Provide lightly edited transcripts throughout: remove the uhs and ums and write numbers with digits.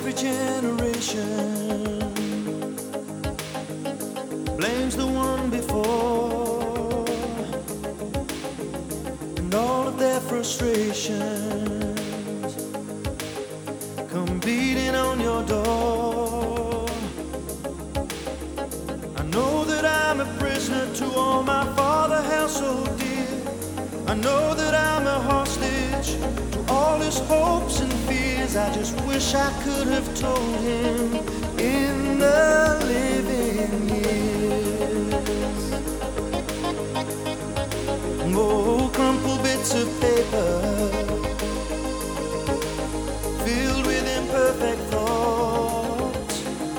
every generation blames the one before, and all of their frustrations come beating on your door. I know that I'm a prisoner to all my Father held so dear. I know that I'm a hostage to all his hopes and fears. I just wish I could have told him in the living years. Oh, crumpled bits of paper filled with imperfect thoughts,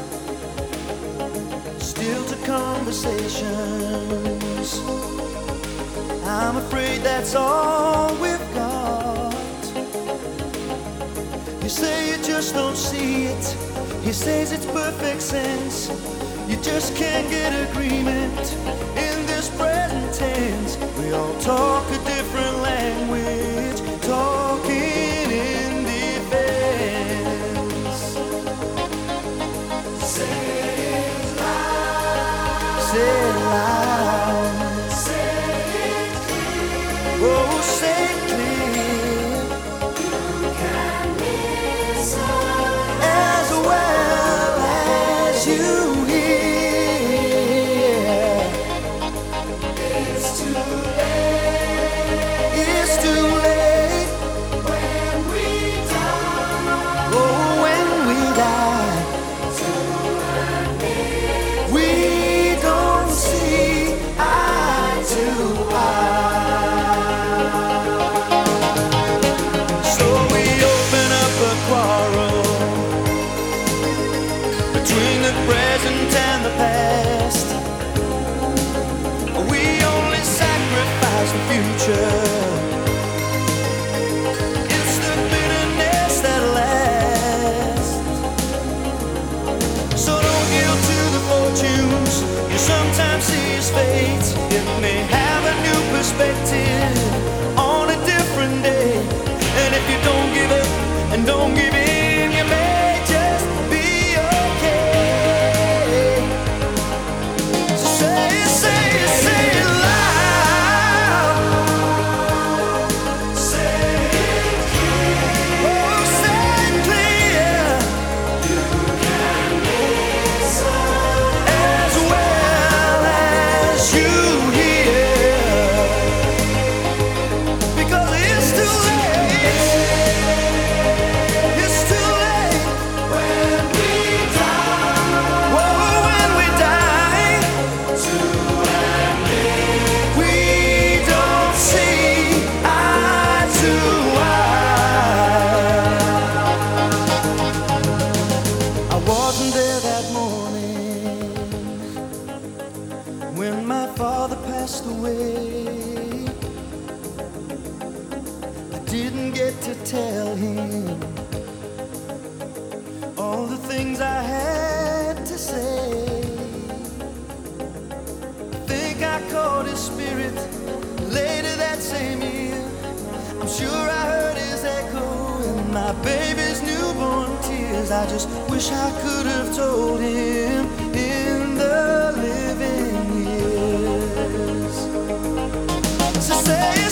still to conversations. I'm afraid that's all we've got. You say you just don't see it. He says it's perfect sense. You just can't get agreement in this present tense. We all talk a different language, talking in defense. Say it loud. Say it loud. Oh, say clear. You can listen as well as you hear. It's too late. It's too late when we die. Oh, when we die. We don't see eye to eye. Between the present and the past, we only sacrifice the future. It's the bitterness that lasts. So don't yield to the fortunes you sometimes see as fate. It may have a new perspective on a different day. And if you don't give up and don't give in, you may just be okay. So say it loud. Say it clear. Oh, say it clear. You can listen as well as you hear. Because it's too late. It's too late when we die. Whoa, when we die. To admit we don't see eye to eye. I wasn't there that morning when my father passed away. I didn't get to tell him all the things I had to say. I think I caught his spirit later that same year. I'm sure I heard his echo in my baby's newborn tears. I just wish I could have told him in the living years. So say